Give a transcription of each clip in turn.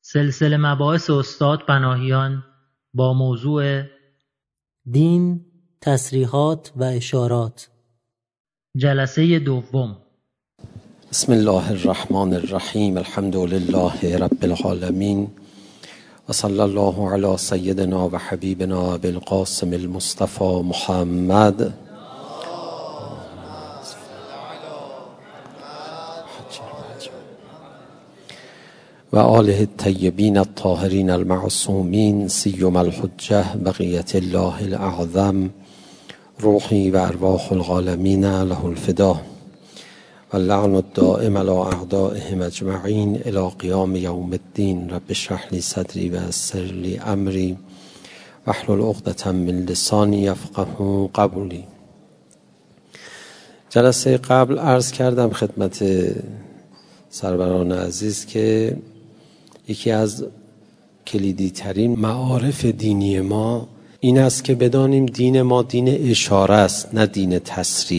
سلسله مباحث استاد پناهیان با موضوع دین، تصریحات و اشارات. جلسه دوم. بسم الله الرحمن الرحیم. الحمد لله رب العالمین و صلی الله علی سیدنا و حبیبنا ابی القاسم المصطفى محمد و آله الطیبین الطاهرین المعصومین سیما الحجة بقیة الله الاعظم روحی و ارواح العالمین له الفدا و اللعن الدائم علی اعدائهم اجمعین الی قیام یوم الدین. رب اشرح لی صدری و یسر لی امری واحلل عقدة من لسانی یفقهوا قولی. جلسه قبل عرض کردم خدمت سروران عزیز که یکی از کلیدی ترین معارف دینی ما این است که بدانیم دین ما دین اشاره است، نه دین تصریح.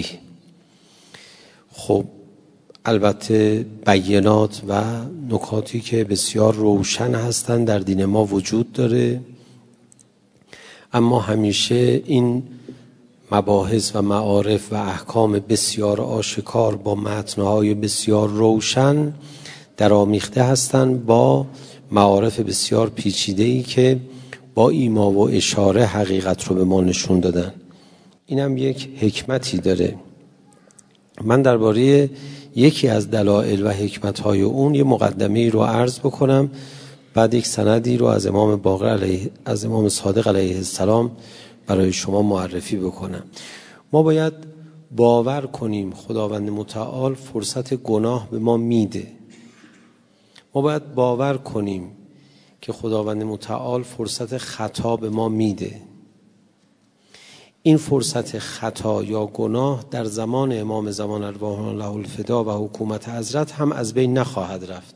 خب البته بیانات و نکاتی که بسیار روشن هستند در دین ما وجود داره، اما همیشه این مباحث و معارف و احکام بسیار آشکار با متنهای بسیار روشن درآمیخته هستند با معارف بسیار پیچیده‌ای که با ایما و اشاره حقیقت رو به ما نشون دادن. اینم یک حکمتی داره. من درباره یکی از دلایل و حکمت‌های اون یه مقدمه‌ای رو عرض بکنم، بعد یک سندی رو از امام صادق علیه السلام برای شما معرفی بکنم. ما باید باور کنیم خداوند متعال فرصت گناه به ما میده. ما باید باور کنیم که خداوند متعال فرصت خطا به ما میده. این فرصت خطا یا گناه در زمان امام زمان ارواح الله الفدا و حکومت حضرت هم از بین نخواهد رفت.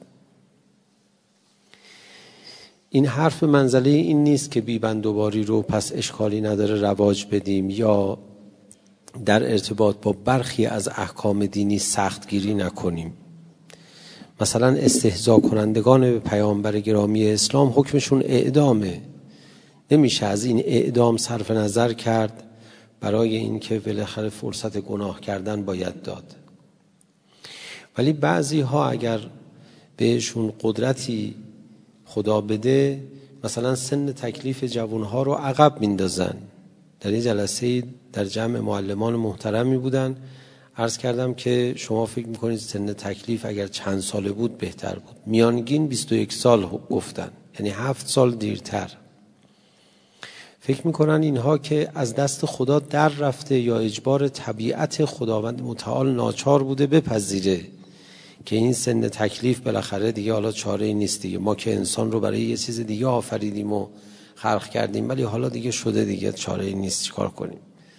این حرف منزله این نیست که بیبندوباری رو پس اشکالی نداره رواج بدیم یا در ارتباط با برخی از احکام دینی سختگیری نکنیم. مثلا استهزا کنندگان به پیامبر گرامی اسلام حکمشون اعدامه. نمیشه از این اعدام صرف نظر کرد برای این که بالاخره فرصت گناه کردن باید داد. ولی بعضی ها اگر بهشون قدرتی خدا بده مثلا سن تکلیف جوانها رو عقب میندازن. در این جلسه در جمع معلمان محترمی بودن، عرض کردم که شما فکر میکنید سن تکلیف اگر چند ساله بود بهتر بود. میانگین 21 سال گفتن، یعنی 7 سال دیرتر. فکر میکنن اینها که از دست خدا در رفته یا اجبار طبیعت خداوند متعال ناچار بوده بپذیره که این سن تکلیف بالاخره دیگه حالا چاره‌ای نیست دیگه. ما که انسان رو برای یه چیز دیگه آفریدیم و خلق کردیم، ولی حالا دیگه شده دیگه، چاره‌ای نیست، چیکار کنیم؟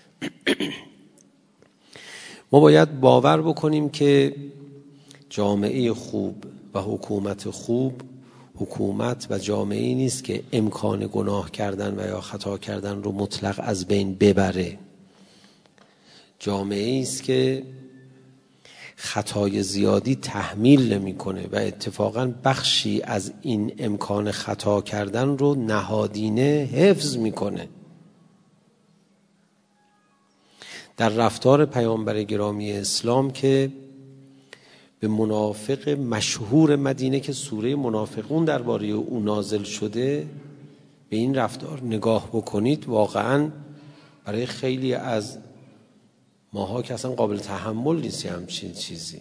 ما باید باور بکنیم که جامعه خوب و حکومت خوب حکومت و جامعه‌ای نیست که امکان گناه کردن و یا خطا کردن رو مطلق از بین ببره. جامعه‌ای است که خطای زیادی تحمیل نمی‌کنه و اتفاقاً بخشی از این امکان خطا کردن رو نهادینه حفظ می‌کنه. در رفتار پیامبر گرامی اسلام که به منافق مشهور مدینه که سوره منافقون درباره او نازل شده، به این رفتار نگاه بکنید، واقعاً برای خیلی از ماها که اصلا قابل تحمل نیست همچین چیزی.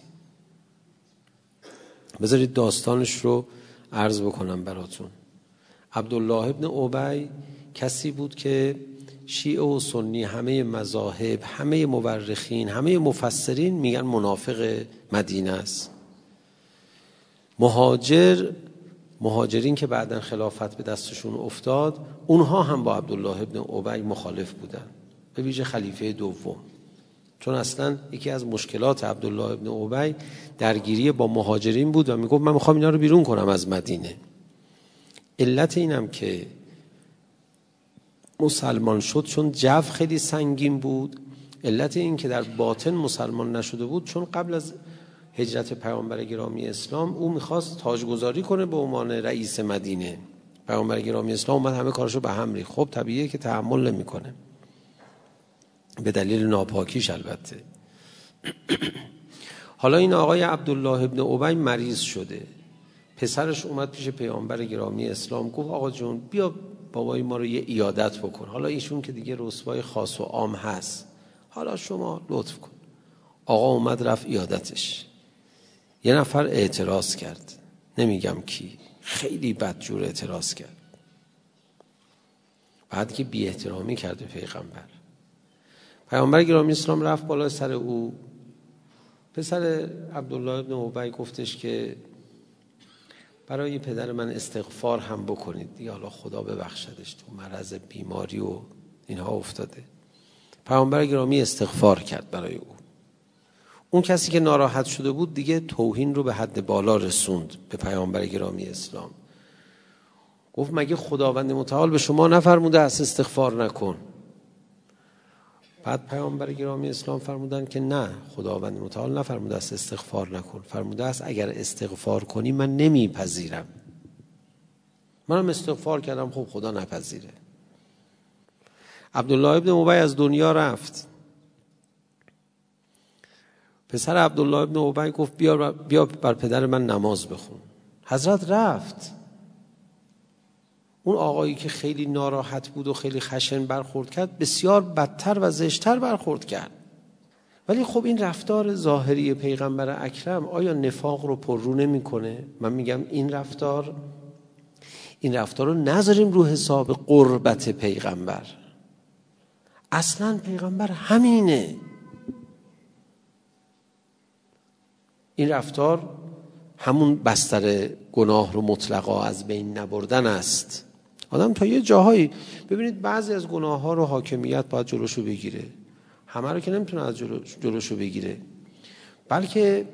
بذارید داستانش رو عرض بکنم براتون. عبدالله ابن ابی کسی بود که شیعه و سنی، همه مذاهب، همه مورخین، همه مفسرین میگن منافق مدینه است. مهاجرین که بعداً خلافت به دستشون افتاد، اونها هم با عبدالله ابن ابی مخالف بودن، به ویژه خلیفه دوم. چون اصلا یکی از مشکلات عبدالله ابن ابی درگیری با مهاجرین بود و میگفت من میخوام اینا رو بیرون کنم از مدینه. علت اینم که مسلمان شد چون جو خیلی سنگین بود. علت این که در باطن مسلمان نشده بود چون قبل از هجرت پیامبر گرامی اسلام او میخواست تاجگذاری کنه به عنوان رئیس مدینه. پیامبر گرامی اسلام اومد همه کارشو به هم ریخت. خب طبیعیه که تحمل نمیکنه، به دلیل ناپاکیش البته. حالا این آقای عبدالله ابن ابی مریض شده، پسرش اومد پیش پیامبر گرامی اسلام گفت آقا جون بیا بابای ما رو یه عیادت بکن. حالا ایشون که دیگه رسوای خاص و عام هست، حالا شما لطف کن. آقا اومد رفت عیادتش. یه نفر اعتراض کرد، نمیگم کی، خیلی بدجور اعتراض کرد، بعد که بی احترامی کرد به پیامبر گرامی اسلام رفت بالا سر او. پسر عبدالله ابن ابی گفتش که برای پدر من استغفار هم بکنید، یا الله خدا ببخشدش، تو مرض بیماری و اینها افتاده. پیامبر گرامی استغفار کرد برای او. اون کسی که ناراحت شده بود دیگه توهین رو به حد بالا رسوند به پیامبر گرامی اسلام. گفت مگه خداوند متعال به شما نفرموده است استغفار نکن؟ بعد پیامبر گرامی اسلام فرمودن که نه، خداوند متعال نفرموده است استغفار نکن، فرموده است اگر استغفار کنی من نمیپذیرم. منم استغفار کردم، خب خدا نپذیره. عبدالله ابن ابی از دنیا رفت. پسر عبدالله ابن ابی گفت بیا بر پدر من نماز بخون. حضرت رفت. اون آقایی که خیلی ناراحت بود و خیلی خشن برخورد کرد، بسیار بدتر و زشتر برخورد کرد. ولی خب این رفتار ظاهری پیغمبر اکرم آیا نفاق رو پر رو نمی‌کنه؟ من میگم این رفتار رو نذاریم رو حساب قربت پیغمبر. اصلاً پیغمبر همینه. این رفتار همون بستر گناه رو مطلقا از بین نبردن است. آدم تا یه جاهایی، ببینید بعضی از گناه ها رو حاکمیت باید جلوشو بگیره، همه رو که نمیتونه از جلوشو بگیره، بلکه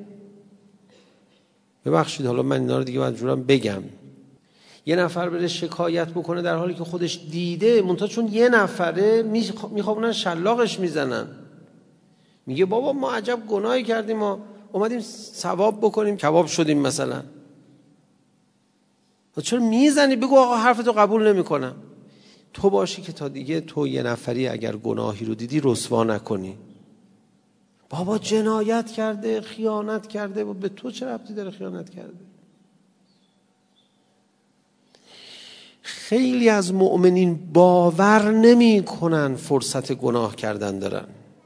ببخشید حالا من اینا رو دیگه باید جورم بگم. یه نفر بره شکایت بکنه در حالی که خودش دیده، منتها چون یه نفره میخوابونن شلاقش میزنن، میگه بابا ما عجب گناهی کردیم، ما اومدیم ثواب بکنیم کباب شدیم مثلا. چرا میزنی؟ بگو آقا حرفتو قبول نمیکنم. تو باشی که تا دیگه تو یه نفری اگر گناهی رو دیدی رسوا نکنی. بابا جنایت کرده، خیانت کرده، به تو چه ربطی داره خیانت کرده؟ خیلی از مؤمنین باور نمی کنن فرصت گناه کردن دارن.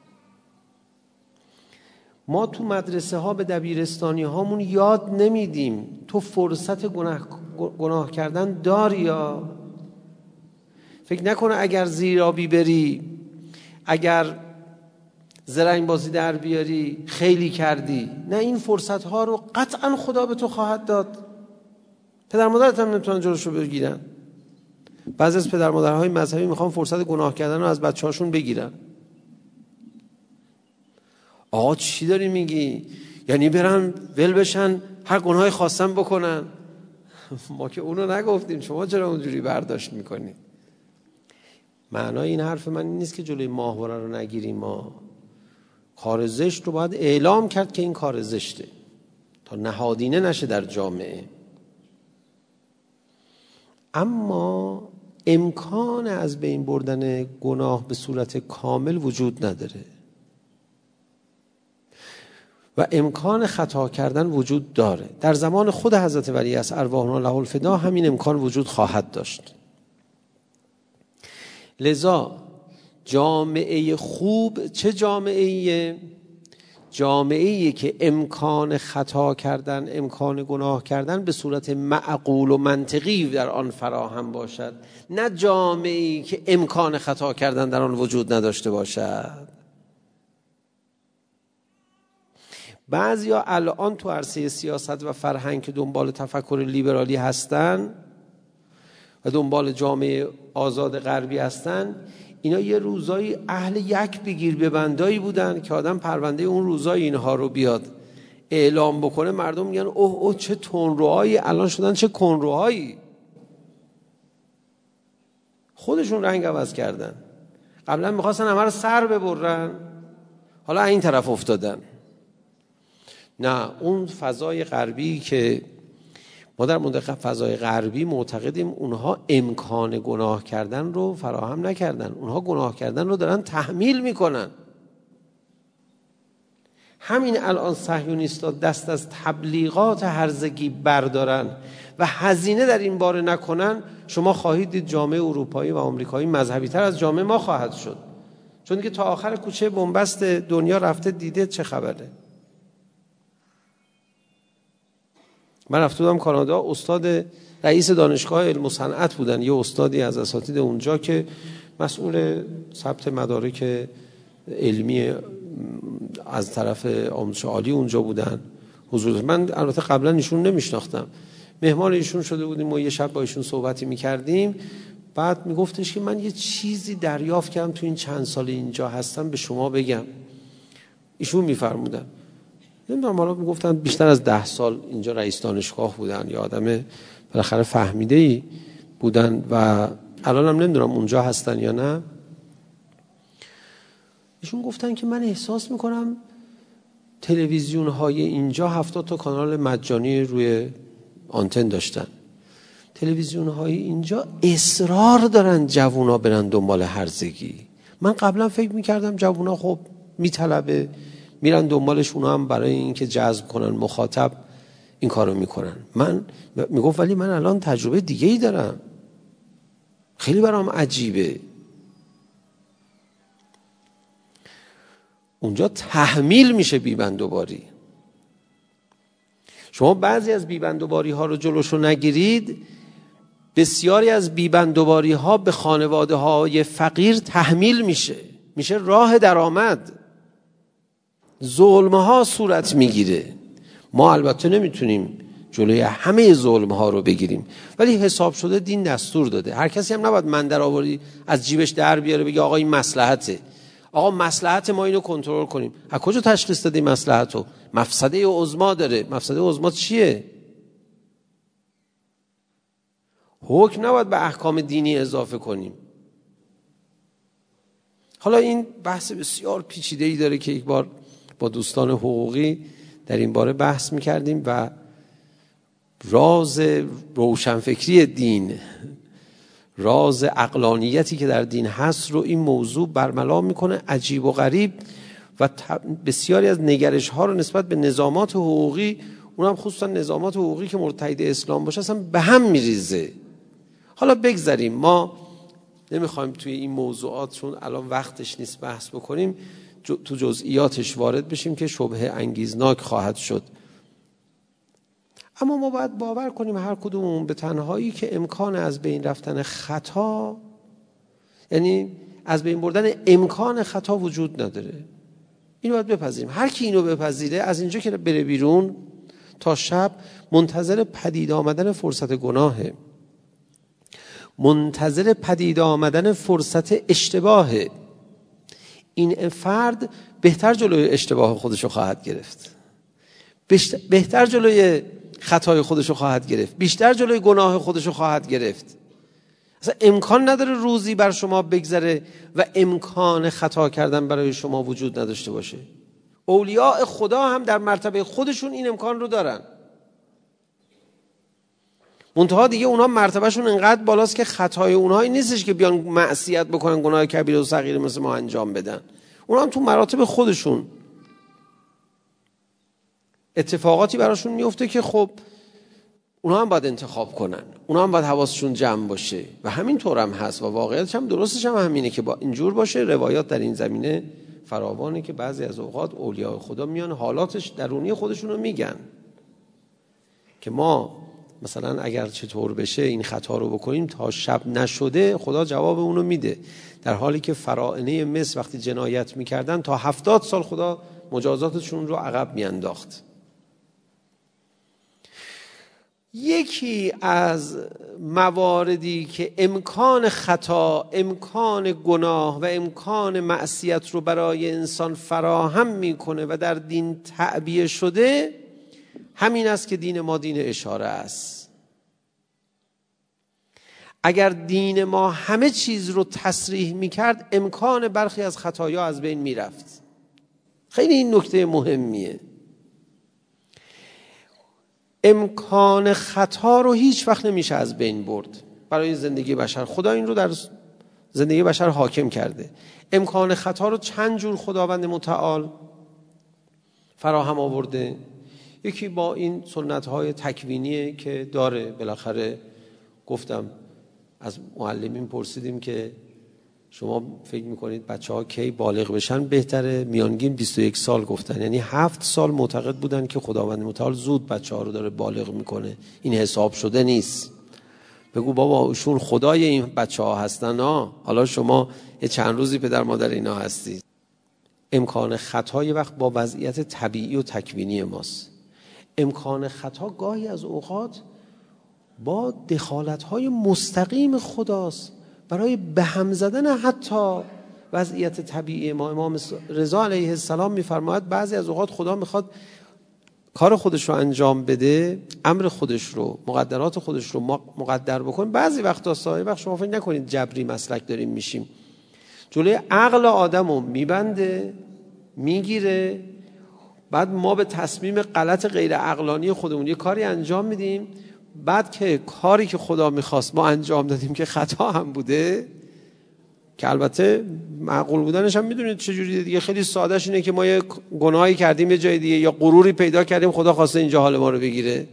ما تو مدرسه ها به دبیرستانی هامون یاد نمیدیم تو فرصت گناه کردن داری. یا فکر نکنه اگر زیرابی بری، اگر زرنگ بازی در بیاری خیلی کردی. نه، این فرصت ها رو قطعا خدا به تو خواهد داد. پدر مادرت هم نمیتونن جلوشو بگیرن. بعضی از پدر مادرهای مذهبی میخوان فرصت گناه کردن رو از بچه‌هاشون بگیرن. آقا چی داری میگی؟ یعنی برن ول بشن هر گناهی خواستن بکنن؟ ما که اونو نگفتیم، شما چرا اونجوری برداشت میکنی؟ معنای این حرف من این نیست که جلوی ماهواره رو نگیریم. ما کار زشت رو باید اعلام کرد که این کار زشته تا نهادینه نشه در جامعه. اما امکان از بین بردن گناه به صورت کامل وجود نداره و امکان خطا کردن وجود داره. در زمان خود حضرت ولیعصر ارواحنا له الفدا همین امکان وجود خواهد داشت. لذا جامعه خوب چه جامعه‌ایه؟ جامعه‌ای که امکان خطا کردن، امکان گناه کردن به صورت معقول و منطقی در آن فراهم باشد، نه جامعه‌ای که امکان خطا کردن در آن وجود نداشته باشد. بعضیا الان تو عرصه سیاست و فرهنگ که دنبال تفکر لیبرالی هستن و دنبال جامعه آزاد غربی هستن، اینا یه روزایی اهل یک بگیر ببندایی بودن که آدم پرونده اون روزای اینها رو بیاد اعلام بکنه، مردم میگن اوه چه تندروهایی الان شدن، چه کنروهایی. خودشون رنگ عوض کردن. قبلا میخواستن همه رو سر ببرن، حالا این طرف افتادن. نه، اون فضای غربی که ما در مورد فضای غربی معتقدیم اونها امکان گناه کردن رو فراهم نکردن، اونها گناه کردن رو دارن تحمیل میکنن. همین الان صهیونیست‌ها دست از تبلیغات هرزگی بردارن و هزینه در این باره نکنن، شما خواهید دید جامعه اروپایی و آمریکایی مذهبی تر از جامعه ما خواهد شد، چون که تا آخر کوچه بنبست دنیا رفته دیده چه خبره. من رفته بودم کانادا، استاد رئیس دانشگاه علم و صنعت بودن، یه استادی از اساتید اونجا که مسئول ثبت مدارک علمی از طرف آموزش عالی اونجا بودن. حضور من البته قبلا ایشون نمیشناختم، مهمان ایشون شده بودیم و یه شب با ایشون صحبتی میکردیم. بعد میگفتش که من یه چیزی دریافت کردم تو این چند سال اینجا هستم به شما بگم. ایشون میفرمودن، نمیدونم حالا میگفتن بیشتر از 10 سال اینجا رئیس دانشگاه بودن، یا آدم بالاخره فهمیده‌ای بودن و الان هم نمیدونم اونجا هستن یا نه. ایشون گفتن که من احساس میکنم تلویزیون های اینجا 70 تا کانال مجانی روی آنتن داشتن. تلویزیون های اینجا اصرار دارن جوونا برن دنبال هرزگی. من قبلا فکر میکردم جوونا خب میطلبه میرن دنبالش، اونا هم برای اینکه جذب کنن مخاطب این کارو میکنن. من میگفت ولی من الان تجربه دیگه ای دارم، خیلی برام عجیبه. اونجا تحمیل میشه بیبندوباری. شما بعضی از بیبندوباری ها رو جلوشو نگیرید، بسیاری از بیبندوباری ها به خانواده های فقیر تحمیل میشه راه درآمد. ظلم ها صورت میگیره. ما البته نمیتونیم جلوی همه ظلم ها رو بگیریم، ولی حساب شده دین دستور داده. هر کسی هم نباید من درآوری از جیبش در بیاره بگه آقا این مصلحته، آقا مصلحت ما اینو کنترل کنیم. از کجا تشخیص دادی مصلحتو؟ مفسده عظما داره. مفسده عظما چیه؟ حکم نباید به احکام دینی اضافه کنیم. حالا این بحث بسیار پیچیده‌ای داره که یک بار با دوستان حقوقی در این باره بحث می‌کردیم و راز روشنفکری دین، راز عقلانیتی که در دین هست رو این موضوع برملا میکنه عجیب و غریب و بسیاری از نگرش ها رو نسبت به نظامات حقوقی، اونم خصوصا نظامات حقوقی که مرتد اسلام باشه، اصلا به هم میریزه. حالا بگذاریم، ما نمیخوایم توی این موضوعات چون الان وقتش نیست بحث بکنیم، تو جزئیاتش وارد بشیم که شبهه انگیزناک خواهد شد. اما ما باید باور کنیم هر کدومون به تنهایی که امکان از بین رفتن خطا، یعنی از بین بردن امکان خطا وجود نداره. اینو باید بپذیریم. هر کی اینو بپذیره از اینجا که بره بیرون تا شب منتظر پدید آمدن فرصت گناهه، منتظر پدید آمدن فرصت اشتباهه. این فرد بهتر جلوی اشتباه خودشو خواهد گرفت، بهتر جلوی خطای خودشو خواهد گرفت، بیشتر جلوی گناه خودشو خواهد گرفت. اصلا امکان نداره روزی بر شما بگذره و امکان خطا کردن برای شما وجود نداشته باشه. اولیاء خدا هم در مرتبه خودشون این امکان رو دارن، منتها دیگه اونها مرتبهشون انقدر بالاست که خطای اونها این نیستش که بیان معصیت بکنن، گناه کبیر و صغیر مثل ما انجام بدن. اونها هم تو مراتب خودشون اتفاقاتی براشون میفته که خب اونها هم باید انتخاب کنن، اونها هم باید حواسشون جمع باشه و همین طور هم هست و واقعیتش هم درستش هم همینه که با اینجور باشه. روایات در این زمینه فراوانه که بعضی از اوقات اولیاء خدا میان حالاتش درونی خودشون رو میگن که ما مثلا اگر چطور بشه این خطا رو بکنیم تا شب نشده خدا جواب اونو میده، در حالی که فراعنه مصر وقتی جنایت میکردن تا 70 سال خدا مجازاتشون رو عقب میانداخت. یکی از مواردی که امکان خطا، امکان گناه و امکان معصیت رو برای انسان فراهم میکنه و در دین تعبیه شده همین است که دین ما دین اشاره است. اگر دین ما همه چیز رو تصریح میکرد امکان برخی از خطایا از بین میرفت. خیلی این نکته مهمیه. امکان خطا رو هیچ وقت نمیشه از بین برد برای زندگی بشر. خدا این رو در زندگی بشر حاکم کرده. امکان خطا رو چند جور خداوند متعال فراهم آورده. یکی با این سنت‌های تکوینیه که داره. بالاخره گفتم از معلمین پرسیدیم که شما فکر میکنید بچه‌ها کی بالغ بشن بهتره؟ میانگین 21 سال گفتن، یعنی 7 سال معتقد بودن که خداوند متعال زود بچه‌ها رو داره بالغ میکنه. این حساب شده نیست. بگو بابا ایشون خدای این بچه‌ها هستن ها، حالا شما یه چند روزی پدر مادر اینا هستید. امکان خطا یه وقت با وضعیت طبیعی و تکوینی ماست. امکان خطا گاهی از اوقات با دخالت‌های مستقیم خداست برای به هم زدن حتی وضعیت طبیعی ما. امام رضا علیه السلام می‌فرماید بعضی از اوقات خدا می‌خواد کار خودش رو انجام بده، امر خودش رو، مقدرات خودش رو مقدر بکنه. بعضی وقتا سایه وقت شما فکر نکنید جبری مسلک داریم میشیم، جلوی عقل آدم رو میبنده، میگیره، بعد ما به تصمیم غلط غیر عقلانی خودمون یه کاری انجام میدیم، بعد که کاری که خدا میخواست ما انجام دادیم که خطا هم بوده، که البته معقول بودنش هم میدونید چجوریه دیگه. خیلی سادهش اینه که ما یه گناهی کردیم یه جای دیگه، یا غروری پیدا کردیم خدا خواسته اینجا حال ما رو بگیره،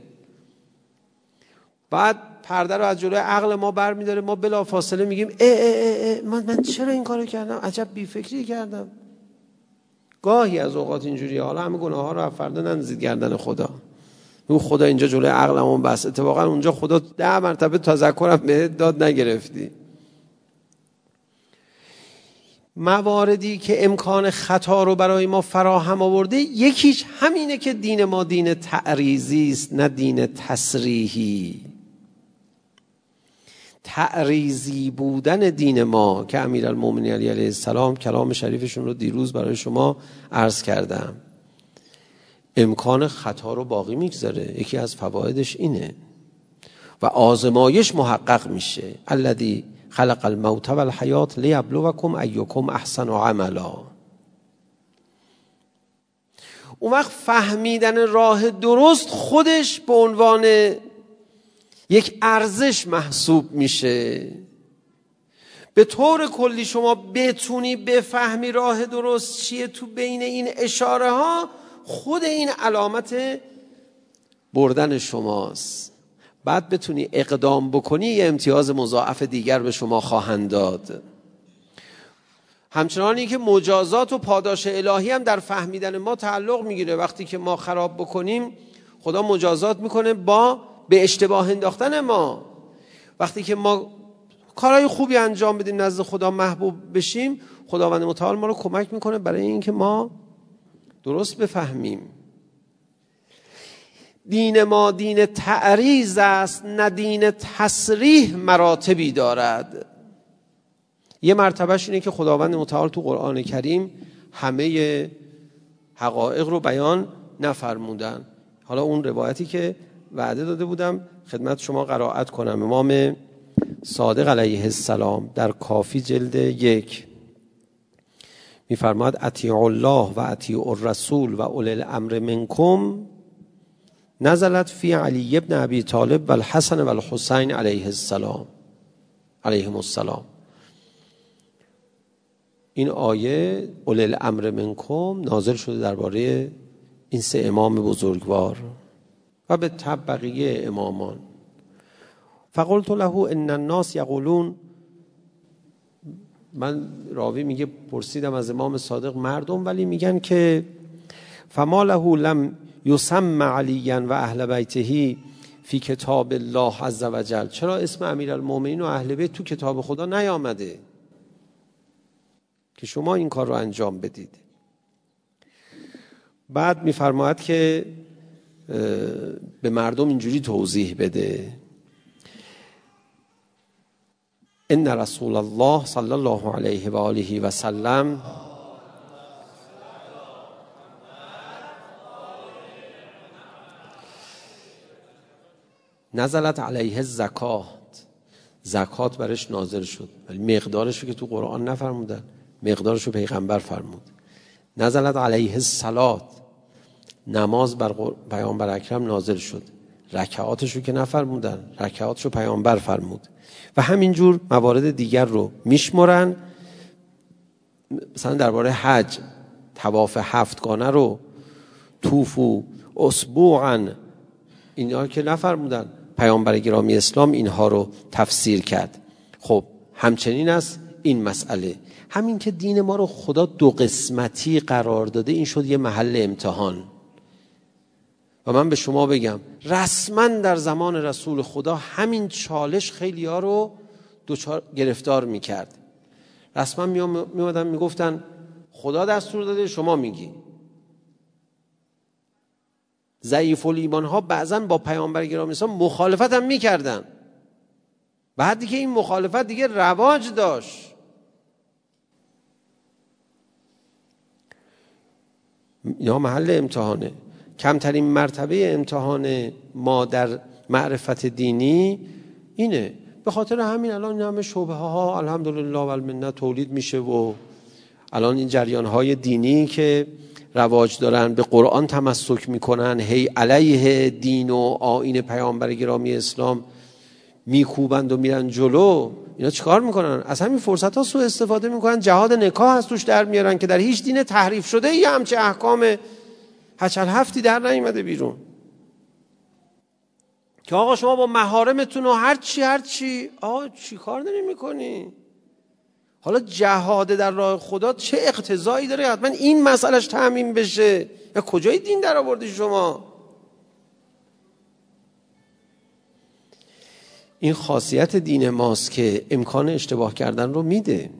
بعد پرده رو از جلوی عقل ما بر میداره، ما بلا فاصله میگیم من چرا این کارو کردم، عجب بیفکری کردم. گاهی از اوقات اینجوریه. حالا همه گناه ها رو فردا نندازید گردن خدا، بگو خدا اینجا جلوی عقلمون بس، اتفاقا اونجا خدا 10 مرتبه تذکرم بهت داد نگرفتی. مواردی که امکان خطا رو برای ما فراهم آورده، یکیش همینه که دین ما دین تعریضی است نه دین تصریحی. تعریضی بودن دین ما که امیرالمومنین علی علیه السلام کلام شریفشون رو دیروز برای شما عرض کردم، امکان خطا رو باقی میگذاره. یکی از فوایدش اینه و آزمایش محقق میشه. الذی خلق الموت والحیات لیبلوکم ایکم احسن عملا. اون وقت فهمیدن راه درست خودش به عنوان یک ارزش محسوب میشه. به طور کلی شما بتونی بفهمی راه درست چیه تو بین این اشاره ها، خود این علامت بردن شماست. بعد بتونی اقدام بکنی یه امتیاز مضاعف دیگر به شما خواهند داد. همچنانی که مجازات و پاداش الهی هم در فهمیدن ما تعلق میگیره. وقتی که ما خراب بکنیم خدا مجازات میکنه با به اشتباه انداختن ما. وقتی که ما کارهای خوبی انجام بدیم نزد خدا محبوب بشیم، خداوند متعال ما رو کمک میکنه برای اینکه ما درست بفهمیم. دین ما دین تعریض است نه دین تصریح. مراتبی دارد. یه مرتبهش اینه که خداوند متعال تو قرآن کریم همه حقایق رو بیان نفرمودن. حالا اون روایتی که وعده داده بودم خدمت شما قرائت کنم. امام صادق علیه السلام در کافی جلد 1 میفرماد اطیعوا الله و اطیعوا الرسول و اولی الامر منکم نزلت فی علی ابن ابی طالب و الحسن و الحسین علیه السلام علیهم السلام. این آیه اولی الامر منکم نازل شده درباره این 3 امام بزرگوار و به تبع بقیه امامان. فقلت له ان الناس یقولون، من راوی میگه پرسیدم از امام صادق مردم ولی میگن که فما له لم یسمى علیا و اهل بیته فی کتاب الله عز وجل، چرا اسم امیرالمومنین و اهل بیت تو کتاب خدا نیامده که شما این کار رو انجام بدید؟ بعد میفرماید که به مردم اینجوری توضیح بده ان رسول الله صلی الله علیه و آله و سلم نزلت علیه الزکات، زکات برش نازل شد ولی مقدارش رو که تو قرآن نفرمودن، مقدارش رو پیغمبر فرمود. نزلت علیه الصلات، نماز بر پیامبر اکرم نازل شد. رکعاتشو که نفرمودن، رکعاتشو پیامبر فرمود. و همینجور موارد دیگر رو میشمرن. مثلا درباره حج طواف 7 گانه رو طوفو اسبوعا اینا که نفرمودن، پیامبر گرامی اسلام اینها رو تفسیر کرد. خب همچنین است این مسئله. همین که دین ما رو خدا 2 قسمتی قرار داده، این شد یه محل امتحان. و من به شما بگم رسما در زمان رسول خدا همین چالش خیلی ها رو گرفتار میکرد. رسما میومدن میگفتن خدا دستور داده، شما میگی. ضعیف الایمان ها بعضا با پیامبر گرامی اسلام مخالفت هم میکردن. بعد دیگه این مخالفت دیگه رواج داشت. یا محل امتحانه. کمترین مرتبه امتحان ما در معرفت دینی اینه. به خاطر همین الان این همه شبهه ها الحمدلله و المنه تولید میشه و الان این جریان های دینی که رواج دارن به قرآن تمسک میکنن، هی علیه دین و آیین پیامبر گرامی اسلام میکوبند و میرن جلو. اینا چیکار میکنن؟ از همین فرصت ها سوء استفاده میکنن. جهاد نکاح از توش در میارن که در هیچ دین تحریف شده یه همچه احکام هچل هفتی در نیامده بیرون. که آقا شما با محارمتون و هر چی آقا چی کار داری میکنی؟ حالا جهاد در راه خدا چه اقتضایی داره حتما این مسئلهش تأمین بشه؟ یا کجای دین در آوردی شما؟ این خاصیت دین ماست که امکان اشتباه کردن رو میده.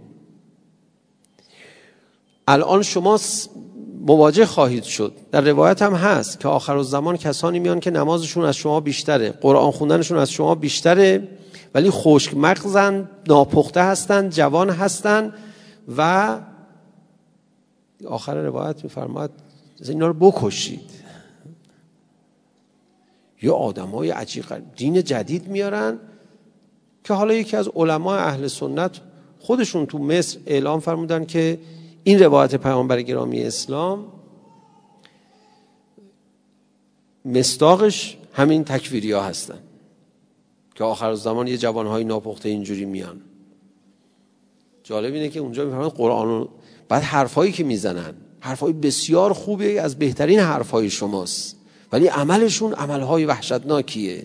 الان شما مواجه خواهید شد، در روایت هم هست که آخرالزمان کسانی میان که نمازشون از شما بیشتره، قرآن خوندنشون از شما بیشتره، ولی خشک مغزن، ناپخته هستن، جوان هستن و آخر روایت میفرماید اینا رو بکشید. یا آدمای عجیب دین جدید میارن که حالا یکی از علمای اهل سنت خودشون تو مصر اعلام فرمودن که این روایت پیامبر گرامی اسلام مصداقش همین تکفیری ها هستن که آخر زمان یه جوانهای ناپخته اینجوری میان. جالب اینه که اونجا میفرمایند قرآن بعد حرفایی که میزنن حرفای بسیار خوبی، از بهترین حرفای شماست، ولی عملشون عملهای وحشتناکیه.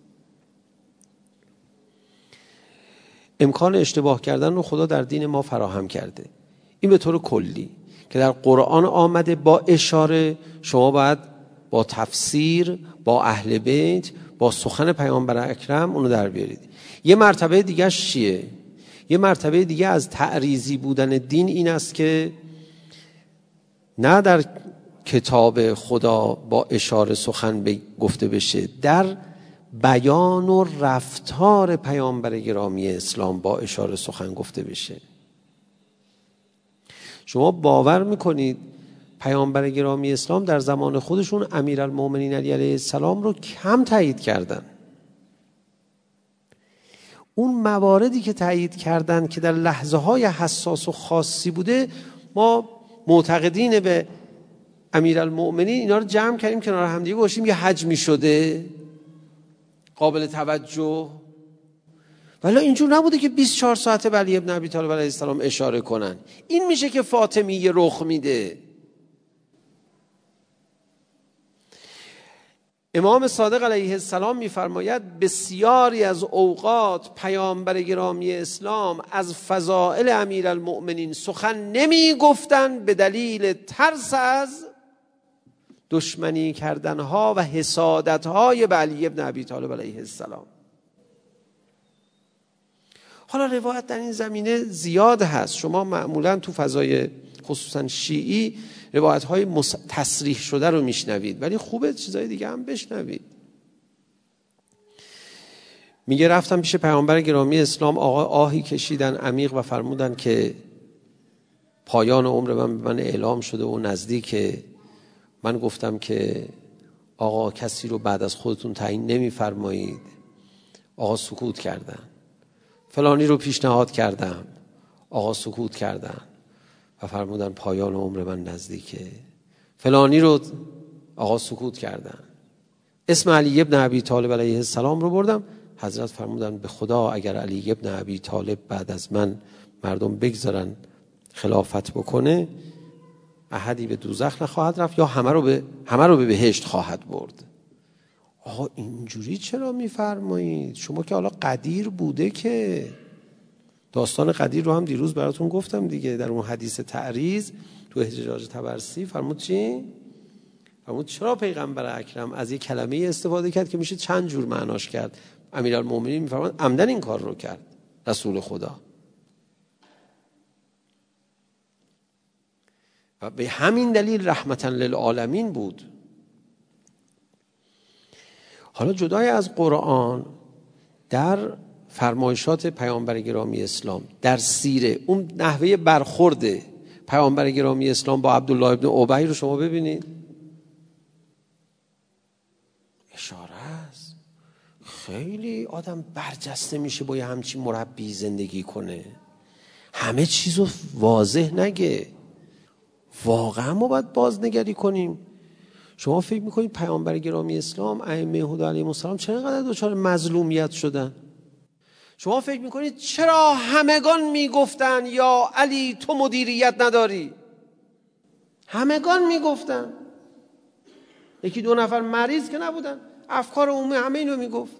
امکان اشتباه کردن رو خدا در دین ما فراهم کرده. این به طور کلی که در قرآن آمده با اشاره، شما باید با تفسیر، با اهل بیت، با سخن پیامبر اکرم اونو در بیارید. یه مرتبه دیگه چیه؟ یه مرتبه دیگه از تعریضی بودن دین این است که نه در کتاب خدا با اشاره سخن گفته بشه، در بیان و رفتار پیامبر گرامی اسلام با اشاره سخن گفته بشه. شما باور میکنید پیامبر گرامی اسلام در زمان خودشون امیرالمومنین علی علیه السلام رو کم تایید کردن؟ اون مواردی که تایید کردن که در لحظه های حساس و خاصی بوده، ما معتقدین به امیرالمومنین اینا رو جمع کردیم کنار همدیگه باشیم یه حجمی شده قابل توجه. ولی اینجور نبوده که 24 ساعته به علی ابن ابی طالب علیه السلام اشاره کنن. این میشه که فاطمیه رخ میده. امام صادق علیه السلام میفرماید بسیاری از اوقات پیامبر گرامی اسلام از فضائل امیرالمؤمنین سخن نمی گفتن به دلیل ترس از دشمنی کردنها و حسادتهای به علی ابن ابی طالب علیه السلام. حالا روایت در این زمینه زیاد هست. شما معمولا تو فضای خصوصا شیعی روایت های تصریح شده رو میشنوید، ولی خوبه چیزای دیگه هم بشنوید. میگه رفتم پیش پیامبر گرامی اسلام، آقا آهی کشیدن عمیق و فرمودن که پایان عمر من به من اعلام شده و نزدیکه. من گفتم که آقا کسی رو بعد از خودتون تعیین نمیفرمایید. آقا سکوت کردن. فلانی رو پیشنهاد کردم، آقا سکوت کردن و فرمودن پایان عمر من نزدیکه. فلانی رو آقا سکوت کردن. اسم علی ابن ابی طالب علیه السلام رو بردم. حضرت فرمودن به خدا اگر علی ابن ابی طالب بعد از من مردم بگذارن خلافت بکنه، احدی به دوزخ نخواهد رفت یا همه رو به بهشت خواهد برد. آقا اینجوری چرا میفرمایید؟ شما که حالا قدیر بوده، که داستان قدیر رو هم دیروز براتون گفتم دیگه، در اون حدیث تعریض تو احتجاج طبرسی فرمود چی؟ فرمود چرا پیغمبر اکرم از یک کلمه استفاده کرد که میشه چند جور معناش کرد؟ امیرالمومنین میفرماد عمدن این کار رو کرد رسول خدا، و به همین دلیل رحمتا للعالمین بود. حالا جدای از قرآن، در فرمایشات پیامبر گرامی اسلام، در سیره، اون نحوه برخورد پیامبر گرامی اسلام با عبدالله ابن ابی رو شما ببینید، اشاره است. خیلی آدم برجسته میشه با یه همچین مربی زندگی کنه، همه چیزو واضح نگه. واقعا ما باید بازنگری کنیم. شما فکر میکنید پیامبر گرامی اسلام، ائمه هدی علیهم السلام چرا اینقدر دچار مظلومیت شدن؟ شما فکر میکنید چرا همگان میگفتن یا علی تو مدیریت نداری؟ همگان میگفتن، یکی دو نفر مریض که نبودن، افکار عمومی همه اینو میگفت.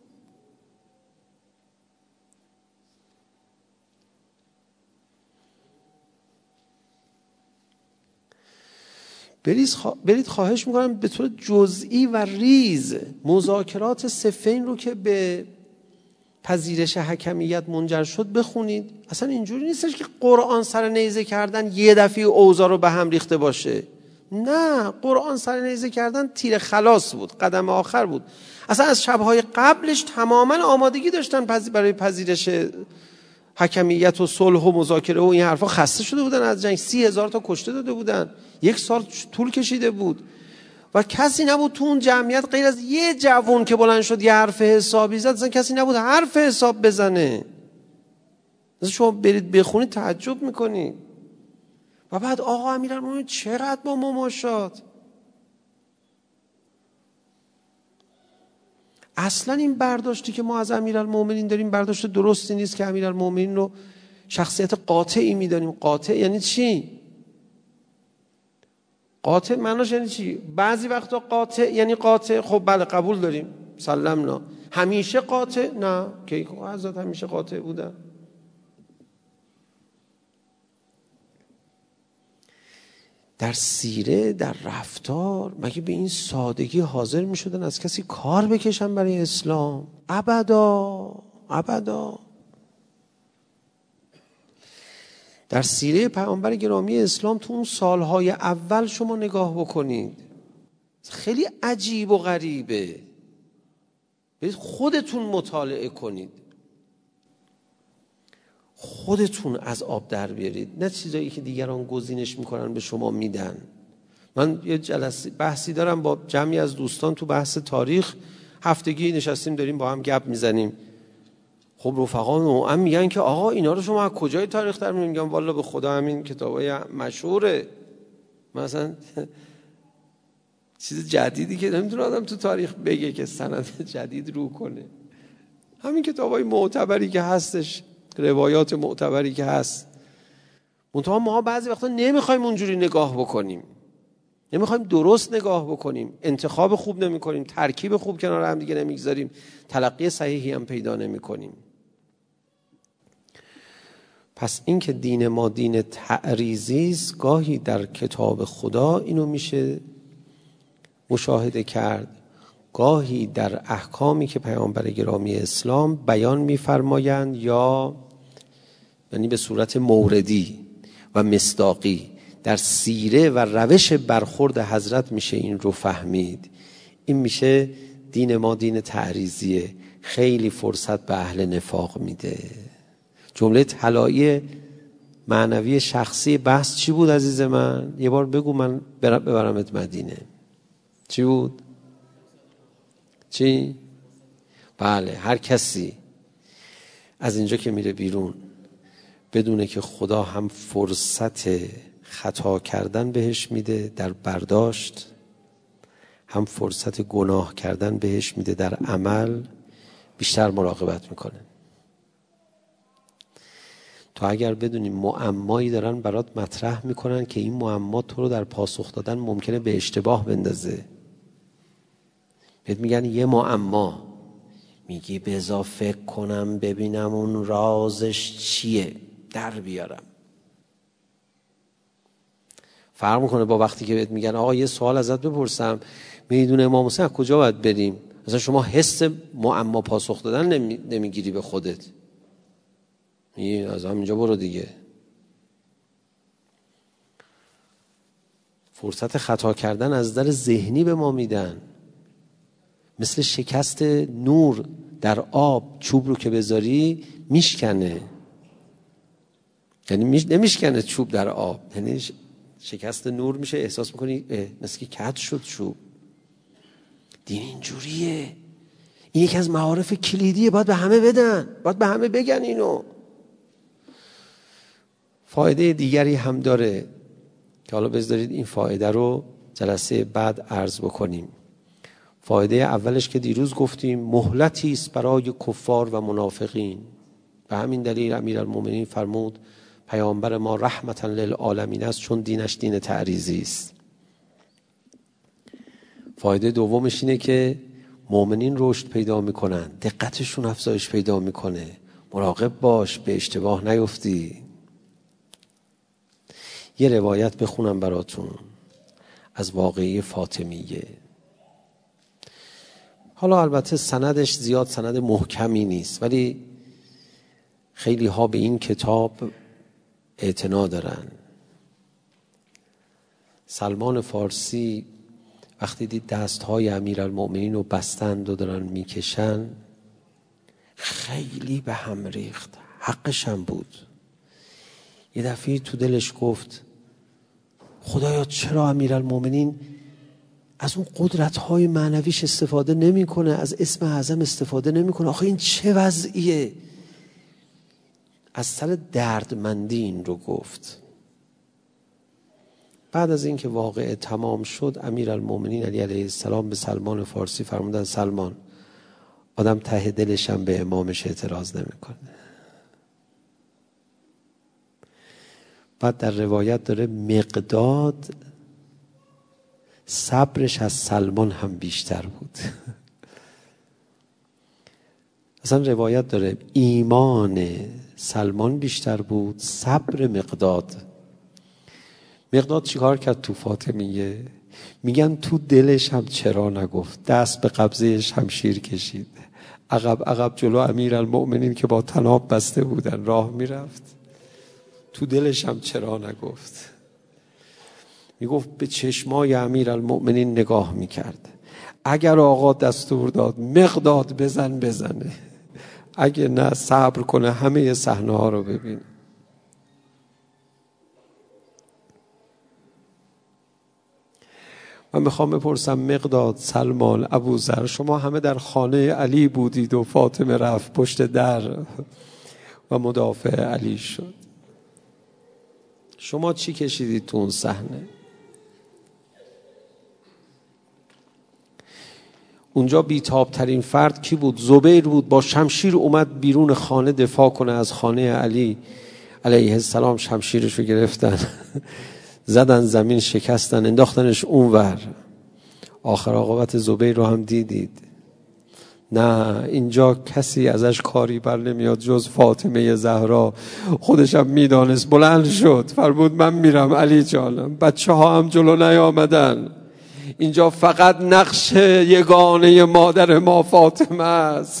برید خواهش میکنم به طور جزئی و ریز مذاکرات صفین رو که به پذیرش حکمیت منجر شد بخونید. اصلا اینجوری نیستش که قرآن سر نیزه کردن یه دفعه اوضاع رو به هم ریخته باشه. نه، قرآن سر نیزه کردن تیر خلاص بود، قدم آخر بود. اصلا از شبهای قبلش تماما آمادگی داشتن برای پذیرش حکمیت و صلح و مذاکره و این حرفا. خسته شده بودن از جنگ، 30,000 تا کشته داده بودن، 1 سال طول کشیده بود و کسی نبود تو اون جمعیت غیر از یه جوون که بلند شد یه حرف حسابی زد. اصلا کسی نبود حرف حساب بزنه. مثلا شما برید بخونید تعجب میکنید. و بعد آقا امیرالمومنین چقدر با مماشات. اصلا این برداشتی که ما از امیرالمومنین داریم برداشت درستی نیست که امیرالمومنین رو شخصیت قاطعی میدانیم. قاطع یعنی چی؟ قاطع معناش یعنی چی؟ بعضی وقتا قاطع یعنی قاطع، خب بله قبول داریم، سلمنا. همیشه قاطع؟ نه، که حضرت همیشه قاطع بودن. در سیره، در رفتار، مگه به این سادگی حاضر می شدن از کسی کار بکشن برای اسلام؟ ابدا ابدا. در سیره پیامبر گرامی اسلام تو اون سالهای اول شما نگاه بکنید، خیلی عجیب و غریبه. برید خودتون مطالعه کنید، خودتون از آب در بیارید، نه چیزایی که دیگران گزینش میکنن به شما میدن. من یه جلسه بحثی دارم با جمعی از دوستان تو بحث تاریخ، هفتگی نشستیم داریم با هم گپ میزنیم. خب رفقا نوعا میگن که آقا اینا رو شما از کجای تاریخ در میگن؟ میگم والا به خدا همین کتابای مشهوره، مثلا چیز جدیدی که نمیتونه آدم تو تاریخ بگه که سند جدید رو کنه، همین کتابای معتبری که هستش، روایات معتبری که هست. منتها ما بعضی وقتا نمیخوایم اونجوری نگاه بکنیم، نمیخوایم درست نگاه بکنیم، انتخاب خوب نمیکنیم، ترکیب خوب کنار هم دیگه نمیگذاریم، تلقی صحیحی هم پیدا نمیکنیم. پس این که دین ما دین تعریضی است، گاهی در کتاب خدا اینو میشه مشاهده کرد، گاهی در احکامی که پیامبر گرامی اسلام بیان می‌فرمایند یا یعنی به صورت موردی و مصداقی در سیره و روش برخورد حضرت میشه این رو فهمید. این میشه دین ما دین تعریضیه، خیلی فرصت به اهل نفاق میده. جمله طلایی معنوی شخصی بحث چی بود عزیز من؟ یه بار بگو من ببرمت مدینه. چی بود؟ چی؟ بله، هر کسی از اینجا که میره بیرون بدونه که خدا هم فرصت خطا کردن بهش میده در برداشت، هم فرصت گناه کردن بهش میده، در عمل بیشتر مراقبت میکنه. تو اگر بدونی معمایی دارن برات مطرح میکنن که این معما تو رو در پاسخ دادن ممکنه به اشتباه بندازه، بهت میگن یه معما، میگی بذار فکر کنم ببینم اون رازش چیه در بیارم. فرق میکنه با وقتی که بهت میگن آقا یه سوال ازت بپرسم، میدونه امام حسین از کجا باید بریم؟ مثلا شما حس معما پاسخ دادن نمیگیری به خودت، از همینجا برو دیگه. فرصت خطا کردن از در ذهنی به ما میدن، مثل شکست نور در آب، چوب رو که بذاری میشکنه، یعنی نمیشکنه چوب در آب، یعنی شکست نور میشه، احساس میکنی مثل که کج شد چوب. دین اینجوریه، این یکی از معارف کلیدیه، باید به همه بدن، باید به همه بگن اینو. فایده دیگری هم داره که حالا بذارید این فایده رو جلسه بعد عرض بکنیم. فایده اولش که دیروز گفتیم مهلتی است برای کفار و منافقین. به همین دلیل امیرالمومنین فرمود پیامبر ما رحمتا للعالمین است، چون دینش دین تعریضی است. فایده دومش اینه که مؤمنین رشد پیدا میکنن، دقتشون افزایش پیدا میکنه. مراقب باش به اشتباه نیفتی. یه روایت بخونم براتون از واقعه فاطمیه. حالا البته سندش زیاد سند محکمی نیست، ولی خیلی ها به این کتاب اعتنا دارن. سلمان فارسی وقتی دید دستهای امیرالمؤمنین رو بستند و دارن میکشن، خیلی به هم ریخت، حقش هم بود. یه دفعه تو دلش گفت خدایا چرا امیرالمؤمنین از اون قدرت‌های معنویش استفاده نمی‌کنه، از اسم اعظم استفاده نمی‌کنه؟ آخه این چه وضعیه؟ از سر دردمندی این رو گفت. بعد از اینکه واقعه تمام شد، امیرالمؤمنین علی علیه السلام به سلمان فارسی فرمودن سلمان، آدم ته دلش هم به امامش اعتراض نمی‌کنه. بعد در روایت داره مقداد صبرش از سلمان هم بیشتر بود. اصلا روایت داره ایمان سلمان بیشتر بود، صبر مقداد. مقداد چیکار کرد تو فاطمیه؟ میگن تو دلش هم چرا نگفت، دست به قبضه شمشیر کشید، عقب جلو امیرالمؤمنین که با طناب بسته بودن راه میرفت، تو دلش هم چرا نگفت. میگفت به چشمای امیرالمؤمنین نگاه میکرد، اگر آقا دستور داد مقداد بزنه، اگه نه صبر کنه همه صحنه ها رو ببین. من میخوام بپرسم مقداد، سلمان، ابوذر، شما همه در خانه علی بودید و فاطمه رفت پشت در و مدافع علی شد، شما چی کشیدید تو اون صحنه؟ اونجا بیتاب ترین فرد کی بود؟ زبیر بود، با شمشیر اومد بیرون خانه دفاع کنه از خانه علی علیه السلام. شمشیرش رو گرفتن زدن زمین، شکستن، انداختنش اونور. آخر عاقبت زبیر رو هم دیدید. نه، اینجا کسی ازش کاری بر نمیاد جز فاطمه زهرا. خودشم میدانست، بلند شد فرمود من میرم علی جانم، بچه ها هم جلو نیامدن، اینجا فقط نقش یگانه مادر ما فاطمه است.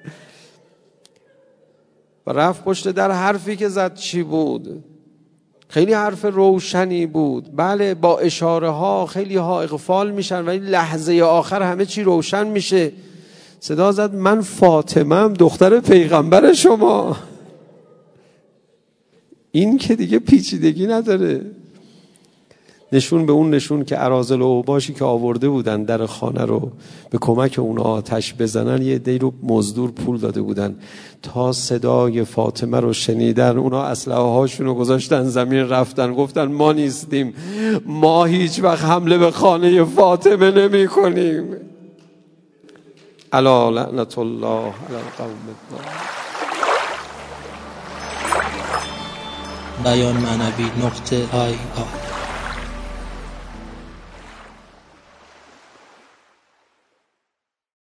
و رفت پشت در. حرفی که زد چی بود؟ خیلی حرف روشنی بود. بله با اشاره ها خیلی ها اغفال میشن، ولی لحظه آخر همه چی روشن میشه. صدا زد من فاطمه‌ام، دختر پیغمبر شما. این که دیگه پیچیدگی نداره. نشون به اون نشون که اراذل و اوباشی که آورده بودن در خانه رو به کمک اون آتش بزنن، یه عده‌ای رو مزدور پول داده بودن تا صدای فاطمه رو شنیدن. اونا اسلحه هاشون رو گذاشتن زمین، رفتن گفتن ما نیستیم، ما هیچ وقت حمله به خانه فاطمه نمی کنیم. الا لعنت الله علی القوم الظالمین. بیان معنوی .IR